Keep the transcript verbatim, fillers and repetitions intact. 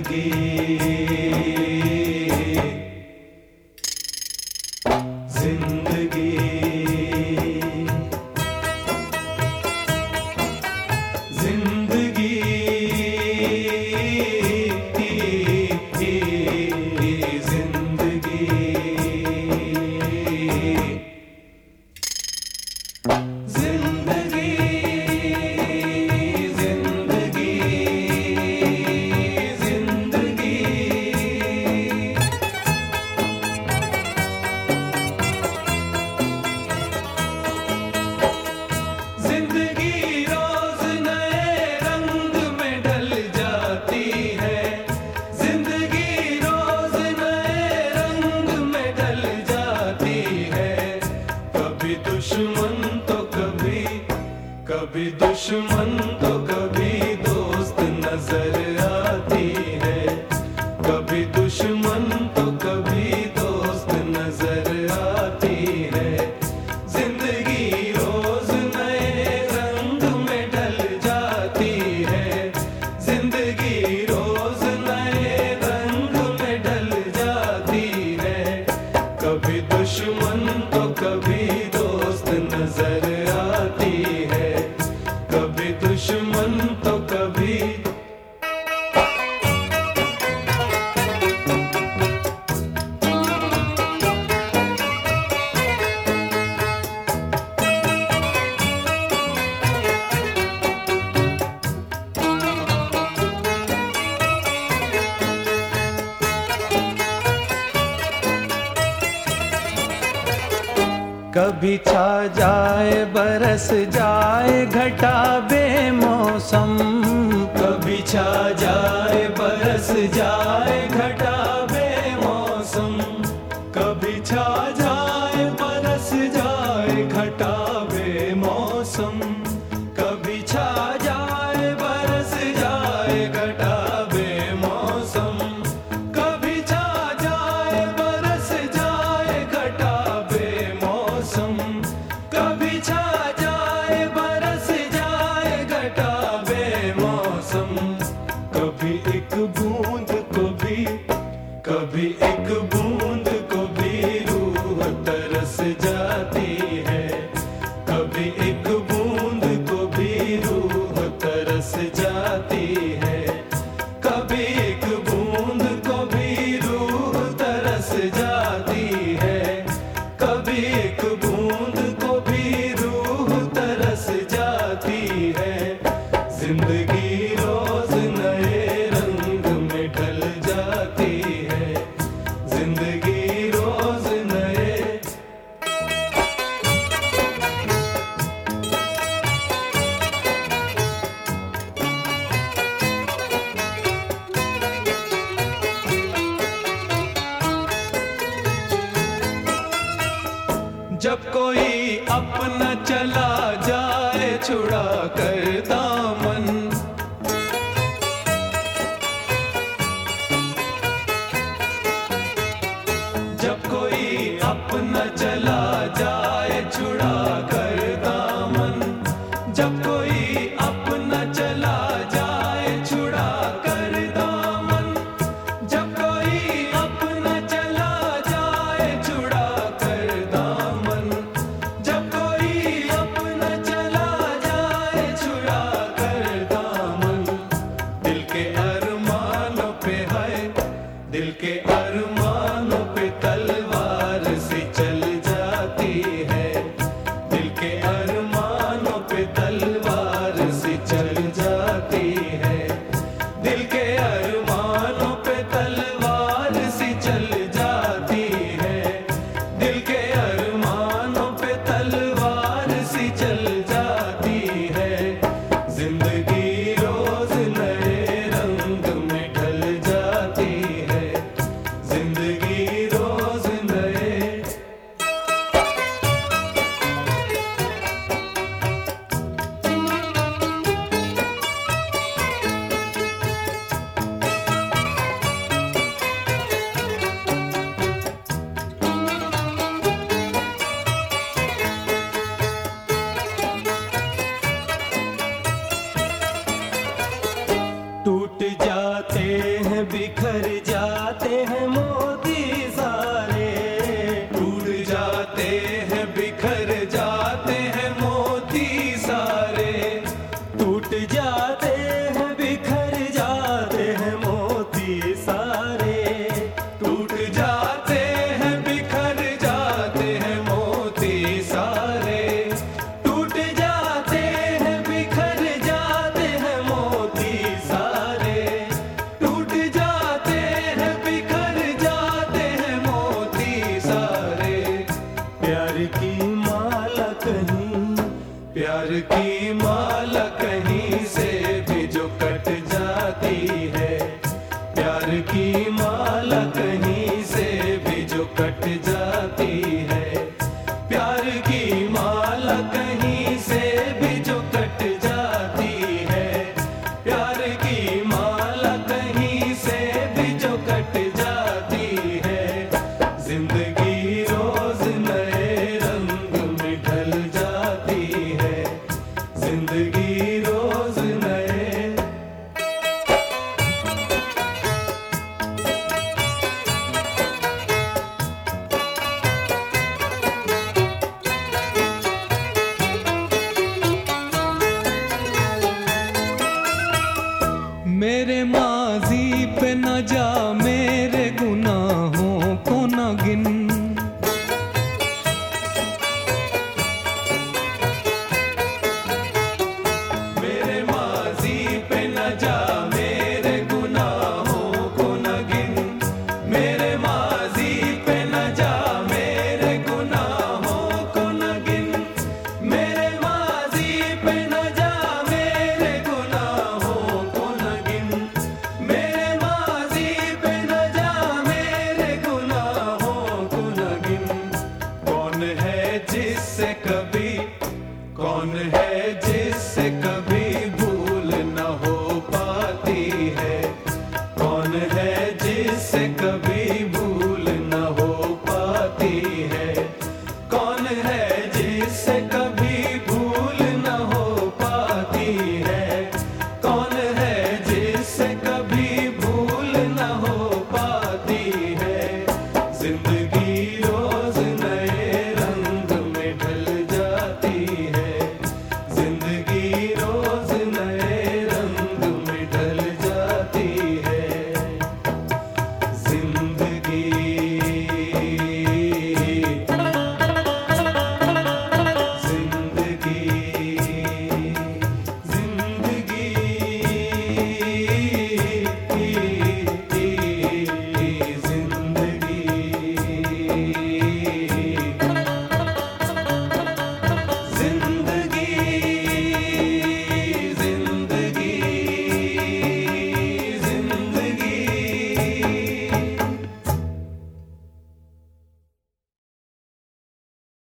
कभी दुश्मन तो कभी दोस्त नजर आती है, कभी दुश्मन तो कभी दोस्त नजर आती है। जिंदगी रोज नए रंग में ढल जाती है, जिंदगी रोज नए रंग में ढल जाती है। कभी दुश्मन तो कभी दोस्त नजर आती है, कभी दुश्मन तो कभी कभी छा जाए बरस जाए घटा बेमौसम, कभी छा जाए बरस जाए घटा बेमौसम, कभी छा जाए बरस जाए घटा बेमौसम, कभी छा जाए बरस जाए घटा बेमौसम, कभी छा जाए बरस जाए घटा बेमौसम, कभी छा जाए बरस जाए घटा बेमौसम। कभी एक बूंद को भी, कभी एक बूंद को भी रूह तरस जाती है, कभी एक बूंद को भी रूह तरस जाती है, कभी एक बूंद को भी रूह तरस जाती है, कभी एक बूंद को भी रूह तरस जाती है। जिंदगी रोज नए रंग में ढल जाती है, जिंदगी रोज नए जब कोई अपना चला जाए छुड़ा कर दामन, जब कोई अपना चला जाए छुड़ा कर दामन, जब कोई अपना चला जाए छुड़ा कर दामन, जब कोई अपना चला जाए छुड़ा कर दामन, हैं बिखर जाते हैं मोती सारे, टूट जाते हैं बिखर जाते हैं मोती सारे, टूट जाते हैं बिखर जाते हैं मोती सारे, टूट जाते हैं बिखर जाते हैं मोती सारे, टूट जाते हैं बिखर जाते हैं मोती सारे, टूट जाते हैं बिखर जाते हैं मोती सारे। प्यार की माला कहीं, प्यार की माला कहीं से भी जो कट जाती है, प्यार की माला कहीं से भी जो कट जाती है, प्यार की माला कहीं से भी जो कट जाती है, प्यार की माला कहीं से भी जो कट जाती है। जिंदगी रोज नए रंग में ढल जाती है, जिंदगी रोज नए। मेरे माजी पे न जा, मेरे गुनाहों को न गिन, मेरे माजी पे न जा, मेरे गुनाहों को न गिन, मेरे माजी पे न जा, मेरे गुनाहों को न गिन, मेरे माजी पे न जा, मेरे गुनाहों को न गिन, मेरे माजी पे न जा, मेरे गुनाहों को न गिन। कौन है जिससे कभी, कौन है जिससे कभी भूल न हो पाती है, कौन है जिससे कभी भूल न हो पाती है, कौन है जिससे कभी भूल न हो पाती है, कौन है जिससे कभी भूल न हो पाती है। जिंदगी रोज नए रंग में ढल जाती है, जिंदगी रोज नए रंग में ढल जाती है। जिंदगी जिंदगी जिंदगी जिंदगी